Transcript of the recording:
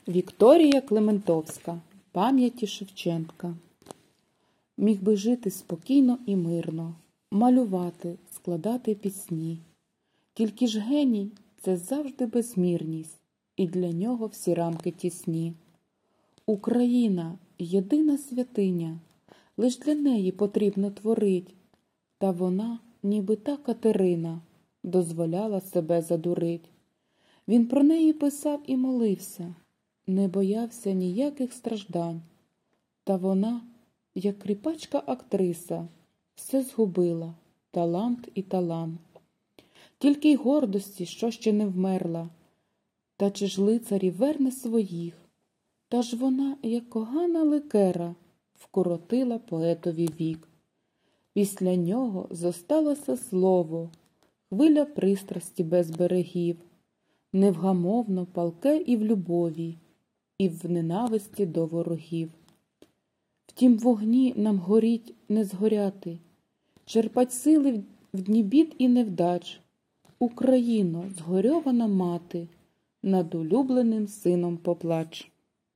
Вікторія Клементовська. Пам'яті Шевченка. Міг би жити спокійно і мирно, малювати, складати пісні. Тільки ж геній – це завжди безмірність, і для нього всі рамки тісні. Україна – єдина святиня, лиш для неї потрібно творить. Та вона, ніби та Катерина, дозволяла себе задурить. Він про неї писав і молився, не боявся ніяких страждань. Та вона, як кріпачка-актриса, все згубила – талант і талант. Тільки й гордості, що ще не вмерла. Та чи ж лицарі верне своїх? Та ж вона, як когана лекера, вкоротила поетові вік. Після нього зосталося слово, хвиля пристрасті без берегів, невгамовно палке і в любові, і в ненависті до ворогів. Втім, вогні нам горіть не згоряти, черпать сили в дні бід і невдач. Україно, згорьована мати, над улюбленим сином поплач.